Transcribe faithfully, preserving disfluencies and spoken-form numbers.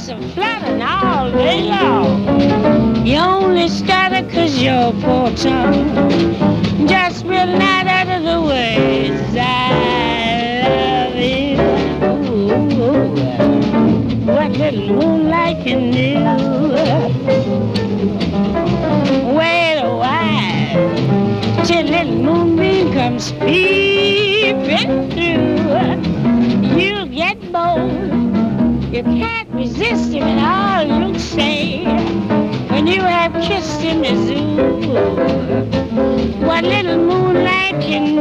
kiss and flattering all day long. You only stutter 'cause your poor tongue just will not utter the words I love you. Ooh, what little moonlight can do. Wait a while till little moonbeam comes peeping through. You'll get bold. You can't resist him at all, you'll say, when you have kissed him as ooh. What little moonlight can